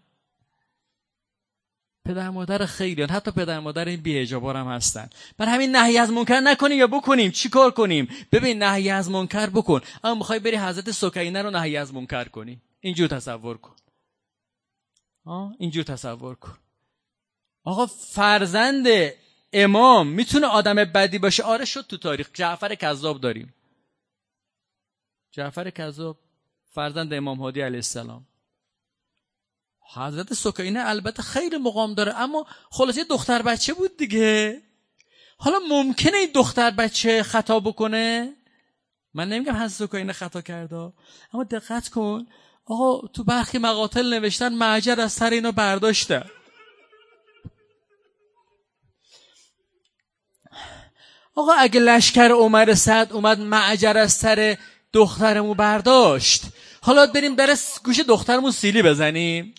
پدر مادر خیلیان، حتی پدر مادر این بی‌حجابا هم هستن. بر همین نهی از منکر نکنیم یا بکنیم؟ چی کار کنیم؟ ببین نهی از منکر بکن، اما میخوای بری حضرت سکینه رو نهی از منکر کنی. اینجور تصور کن. آه اینجور تصور کن. آقا فرزند امام میتونه آدم بدی باشه؟ آره شد تو تاریخ. جعفر کذاب داریم. جعفر کذاب فرزند امام هادی علیه السلام. حضرت سکینه البته خیلی مقام داره، اما خلاصه دختر بچه بود دیگه. حالا ممکنه این دختر بچه خطا بکنه؟ من نمیگم حضرت زکریا خطا کرده، اما دقت کن آقا تو برخی مقاتل نوشتن معجر از سر اینا برداشته. آقا اگه لشکر عمر سعد اومد معجر از سر دخترمو برداشت، حالا بریم در گوش دخترمون سیلی بزنیم؟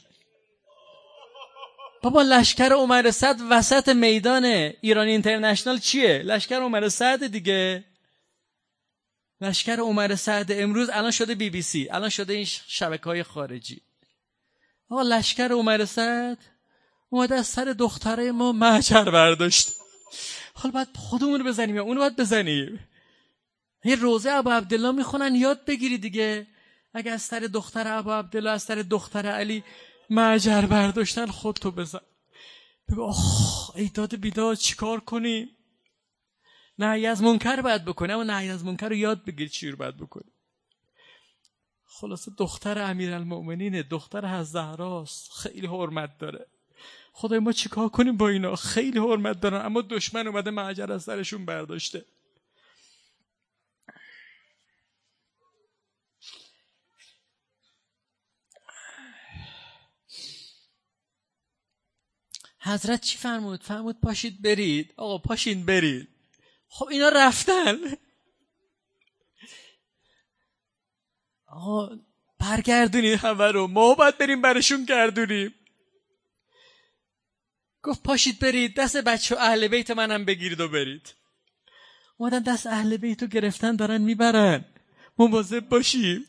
بابا لشکر عمر سعد وسط میدان ایران اینترنشنال چیه؟ لشکر عمر سعد دیگه. لشکر عمر سعد امروز الان شده بی بی سی، الان شده این شبکه‌های خارجی. آقا لشکر عمر سعد اومده از سر دختره ما معجر برداشت. حالا باید خودمون رو بزنیم یا اونو باید بزنیم؟ این روزه ابو عبدالله میخونن یاد بگیری دیگه. اگه از سر دختر ابو عبدالله، از سر دختر علی معجر برداشتن، خودتو بزن. بگو آخ ای داد بیداد چیکار کنیم؟ نهی از منکر باید بکنی، اما نهی از منکر رو یاد بگیر چی رو باید بکنی. خلاصه دختر امیرالمؤمنینه، دختر حضرت زهراست، خیلی حرمت داره. خدای ما چیکار کنیم با اینا؟ خیلی حرمت دارن اما دشمن اومده معجر از سرشون برداشته. حضرت چی فرمود؟ فرمود پاشید برید. آقا پاشین برید. خب اینا رفتن. آقا برگردونید همه رو، ما باید بریم برشون گردونیم. گفت پاشید برید، دست بچه اهل بیت منم بگیرید و برید. اومدن دست اهل بیت رو گرفتن دارن میبرن. مواظب باشیم.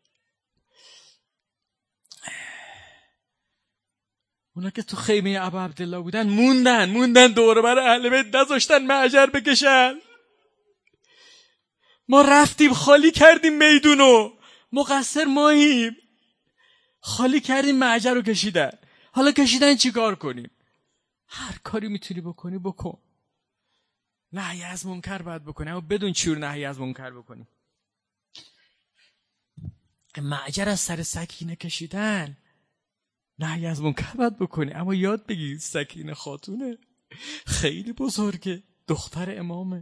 اونا که تو خیمه ابو عبدالله بودن موندن موندن دور بر اهل بیت، نذاشتن معجر بکشن. ما رفتیم خالی کردیم میدونو، مقصر ماییم. خالی کردیم معجر رو کشیدن. حالا کشیدن چی کار کنیم؟ هر کاری میتونی بکنی بکن. نهی از منکر باید بکنی، اما بدون چور نهی از منکر بکنی. معجر از سر سکینه کشیدن، نهی از منکر باید بکنی، اما یاد بگیر سکینه خاتونه خیلی بزرگه، دختر امامه.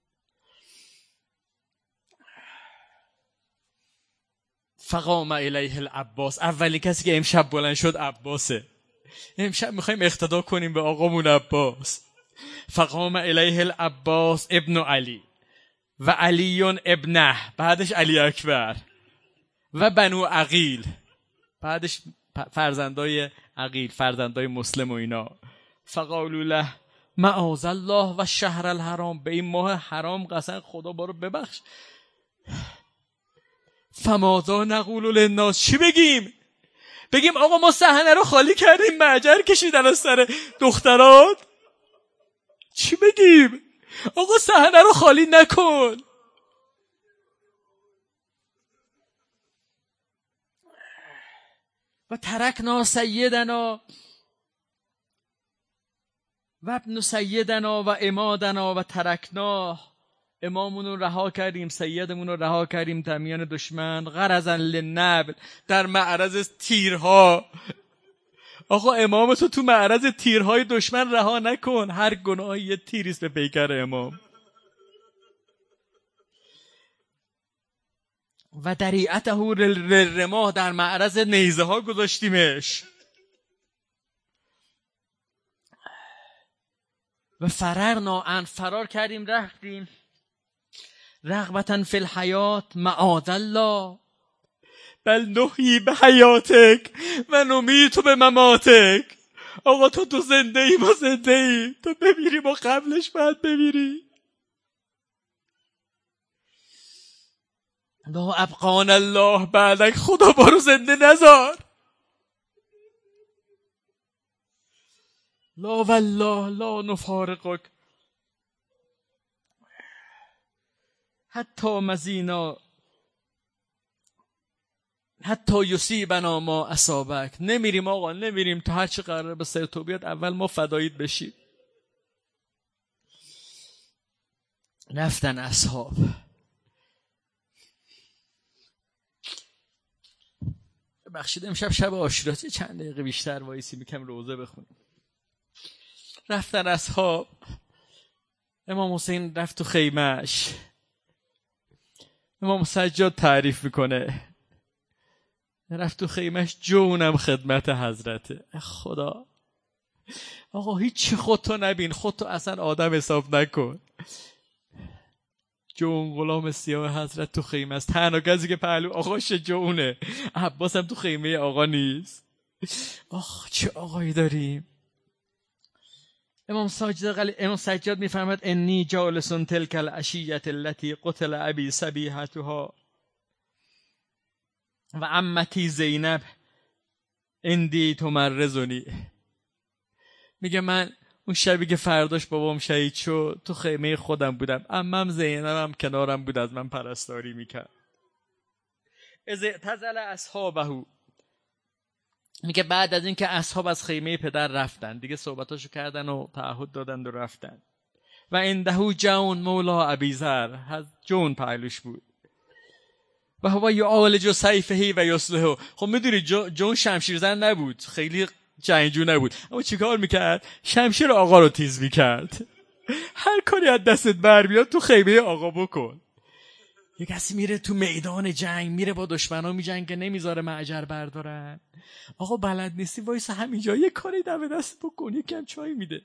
فقام الیه العباس، اولی کسی که امشب بلند شد عباسه. امشب میخوایم اقتدا کنیم به آقامون عباس. فقام الیه العباس ابن علی و علی ابنه، بعدش علی اکبر و بنو عقیل، بعدش فرزندای عقیل، فرزندای مسلم و اینا. فقالوا له معاذ الله و شهر الحرام، به این ماه حرام قسم خدا بارو ببخش. فماذا نقول للناس، چی بگیم؟ بگیم آقا ما صحنه رو خالی کردیم معجر کشیدن از سر دخترات؟ چی بگیم؟ آقا صحنه رو خالی نکن. و ترکنا سیدنا و ابن سیدنا و امادنا و ترکنا، امامون رو رها کردیم، سیدمون رو رها کردیم در میان دشمن. غرضا للنبل، در معرض تیرها. آقا امامتو تو معرض تیرهای دشمن رها نکن. هر گناهی یه تیریست به پیکر امام. و دریعته للرماح، در معرض نیزه ها گذاشتیمش. و فررنا ان، فرار کردیم رفتیم. رغبتا فی الحیات معاذ الله، بل نحیی به حیاتک و نمیت به مماتک. آقا تو تو زنده ای، ما زنده ای، تو بمیری ما قبلش باید بمیری. لا ابقان الله بعدک، خدا بارو زنده نذار. لا والله لا نفارقک حتی مزینا حتی یصیبنا ما اصابک. نمیریم آقا، نمیریم تا هر چی قراره به سر تو بیاد اول ما فدایید بشیم. رفتن اصحاب. بخشید امشب شب عاشوراست، چند دقیقه بیشتر وایسی میکم روزه بخونیم. رفتن اصحاب. امام حسین رفت تو خیمهش. امام سجاد تعریف میکنه رفت تو خیمش، جونم خدمت حضرته. خدا آقا هیچی خودتو نبین، خودتو اصلا آدم حساب نکن. جون غلام سیاه حضرت تو خیمه است، تنها کسی که پهلو آقاش جونه. عباس هم تو خیمه آقا نیست. آخ چه آقایی داریم. امام ساجد امام سجاد میفرماد انی جالس تلک العشیة التي قتل ابی صبیحتها و عمتی زینب اندی تمرزونی. میگه من اون شبی که فرداش بابام شهید شد تو خیمه خودم بودم، عمم زینبم کنارم بود از من پرستاری میکرد. از اعتزل اصحابه، میگه بعد از این که اصحاب از خیمه پدر رفتن دیگه صحبتاشو کردن و تعهد دادن و رفتن. و عنده جون مولا ابیذر، جون پهلوش بود. و هو یعالج سیفه و یصلحه. خب میدونی جون شمشیرزن نبود، خیلی جنگجو نبود، اما چیکار میکرد؟ شمشیر آقا رو تیز میکرد. هر کاری از دستت بر بیاد تو خیمه آقا بکن. یه کسی میره تو میدان جنگ، میره با دشمنا میجنگه، نمیذاره معجر بردارن. آقا بلد نیستی وایس همینجا یه کاری دم دست بکن، یکم چای میده.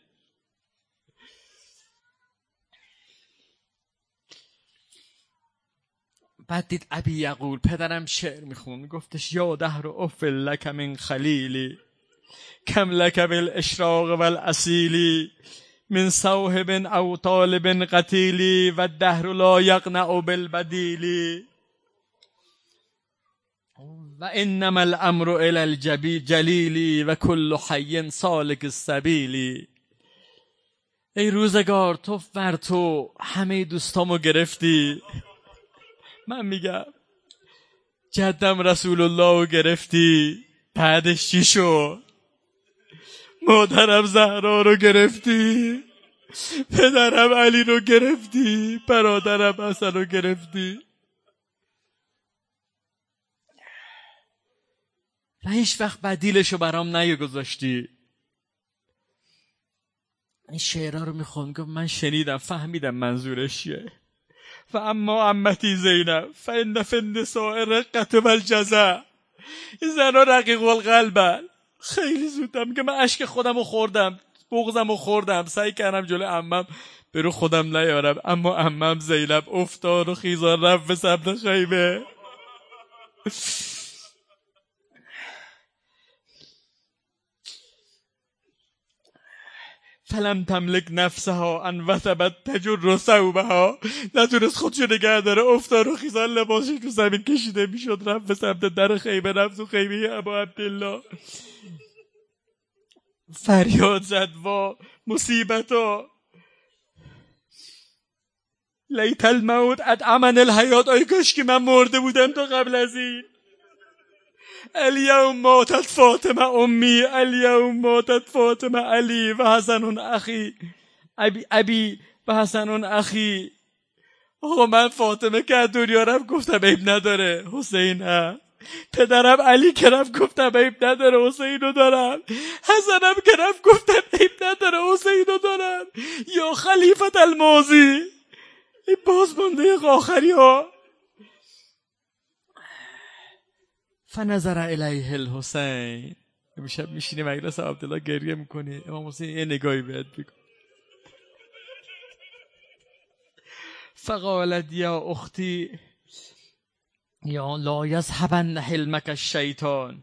بعد دید ابی یقول، پدرم شعر میخون، میگفتش یا دهر افل لک من خلیلی کم لک بالاشراق والاصیلی من صوهب او طالب قتیلی و الدهر لا یقنع بالبدیلی و انما الامر الی الجلیلی و کل حی سالک السبیلی. ای روزگار تو ور تو همه دوستامو گرفتی، من میگم جدم رسول الله رو گرفتی، بعدش چی شو؟ مادرم زهرا رو گرفتی، پدرم علی رو گرفتی، برادرم حسن رو گرفتی و هیچ وقت بدیلشو برام نگذاشتی. این شعرها رو میخوام، گفت من شنیدم فهمیدم منظورش چیه. و اما عمتی زینب فإن فی النساء رقة و الجزع، این زنها رقیق القلبن. خیلی زودم که من اشک خودم رو خوردم، بغضم رو خوردم، سعی کردم جلو عمم برو خودم نیارم، اما عمم زینب افتاد و خیزان رفت به سمت خیمه. فلم تملک نفسها ان وثبت تجر ثوبها، نتونست خودشو نگه داره، افتاد و خیزان لباسش رو زمین کشیده میشد، رفت به سمت در خیمه، رفت تو خیمه ابا عبدالله، فریاد زد وا مصیبتا لیت الموت اطعمن الحیات، آی کاش که من مرده بودم تا قبل از این. الیوم ماتت فاطمه امی، الیوم ماتت فاطمه علی و حسن اخی ابی ابی و حسن اخی. آقا من فاطمه که دنیا رفت گفتم عیب نداره حسین هست، پدرم علی که رفت گفتم عیب نداره حسین رو دارم، حسنم که رفت گفتم عیب نداره حسین رو دارم. یا خلیفت الماضی، این بازمانده آخری ها. فنظر الیه الحسین، امشب میشینی مجلس عبدالله گریه میکنی، امام حسین یه نگاهی بهت میکنه. فقالت یا اختی یا لا یذهبن حلمک الشیطان،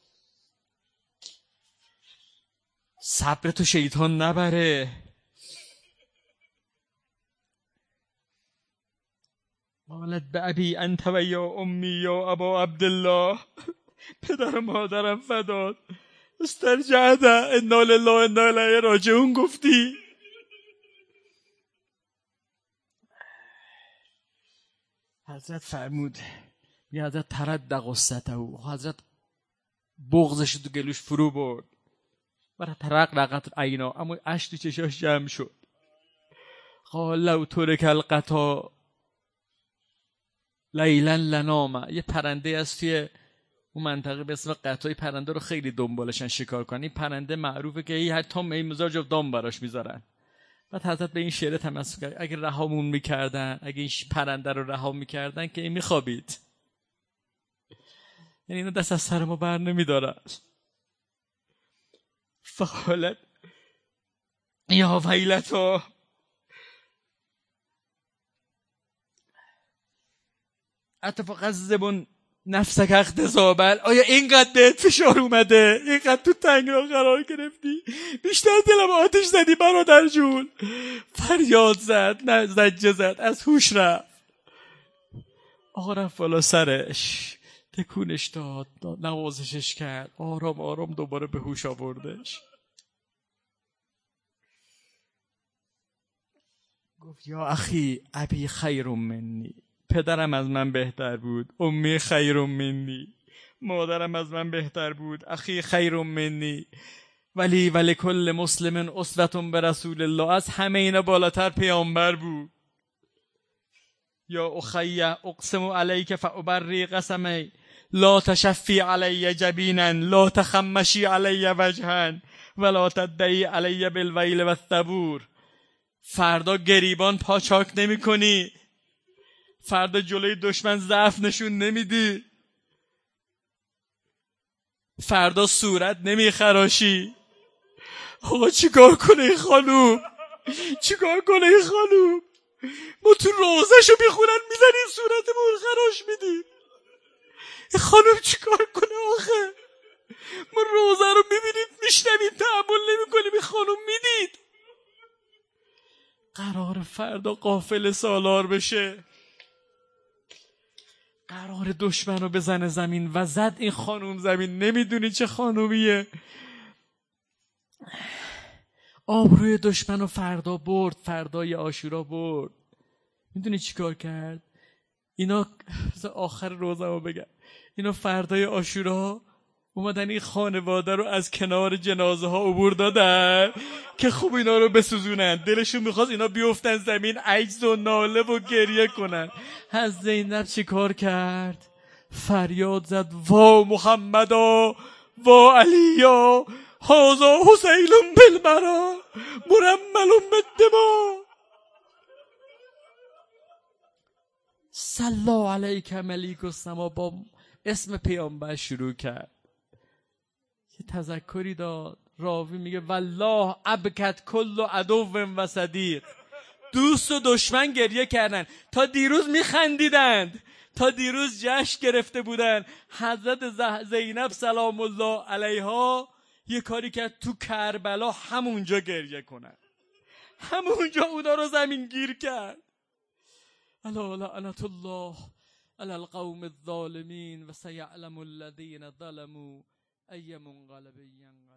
صبر تو شیطان نبره. قالت به ابی انت و یا امی یا ابا عبدالله، پدر مادرم فدات، استرجعت انا لله و انا الیه راجعون گفتی. حضرت فرمود، یه حضرت ترد قصته او، حضرت بغضش تو گلوش فرو برد، برای ترق رقت عینا، اما اشک تو چشاش جمع شد. قال لو ترک القطا لیلا لنام، یه پرنده است توی اون منطقه به اسم قطای، پرنده رو خیلی دنبالشن شکار کنن. این پرنده معروفه که هر تا می مزاج دام براش میذارن، بعد حضرت به این شعر تمسک کرد اگه رهامون میکردن، اگه این پرنده رو رها میکردن که این میخوابید. یعنی اینو دست از سر ما بر نمیدارن. فقالت یا ویلتا اتفاق زبون نفسک اغتصابا، آیا اینقدر بهت فشار اومده، اینقدر تو تنگ را قرار گرفتی، بیشتر دلم آتش زدی برادر جون. فریاد زد، نه زجه زد، از هوش رفت. آقا رفت بالا سرش، تکونش داد، نوازشش کرد، آرام آرام دوباره به هوش آوردش. گفت یا اخی ابی خیر منی، پدرم از من بهتر بود. امی خیر منی، مادرم از من بهتر بود. اخی خیر منی، ولی ولی کل مسلم اسوة برسول الله، از همه اینا بالاتر پیامبر بود. یا اخی اقسم علیک فابری قسمی، لا تشفی علی جبینا، لا تخمشی علی وجها، ولا تدعی علی بالویل و الثبور. فردا گریبان پاچاک نمی کنی، فردا جلوی دشمن ضعف نشون نمیدی، فردا صورت نمی خراشی. آقا چیکار کنه این خانوم؟ چیکار کنه این خانوم؟ ما تو روزشو میخونن میزنیم صورتمون خراش میدیم. این خانوم چیکار کنه آخه؟ ما روزه رو میبینیم میشنویم تحمل نمی کنیم، این خانوم میدید قرار فردا قافله سالار بشه، قرار دشمن رو بزنه زمین و زد این خانوم زمین. نمیدونی چه خانومیه. آبروی دشمن رو فردا برد، فردای عاشورا برد. میدونی چی کار کرد؟ اینا آخر روزمو بگم، اینا فردای عاشورا اومدن این خانواده رو از کنار جنازه ها عبور دادن که خوب اینا رو بسوزونن. دلشون میخواست اینا بیفتن زمین عجز و ناله و گریه کنن. از زینب چی کار کرد؟ فریاد زد وا محمدا وا علیا، هازا حسین بالمرا مرمل بالدما، صلی علیک ملیک السما. با اسم پیامبر شروع کرد. یه تذکری داد. راوی میگه والله ابکت کل عدو و صدیق، دوست و دشمن گریه کردن. تا دیروز میخندیدند، تا دیروز جشن گرفته بودن. حضرت زینب سلام الله علیها یه کاری کرد تو کربلا همونجا گریه کنن، همونجا اونا رو زمین گیر کرد. الا لعنت الله علی القوم الظالمین و سیعلم الذین ظلموا ای منقلب ینقلبون.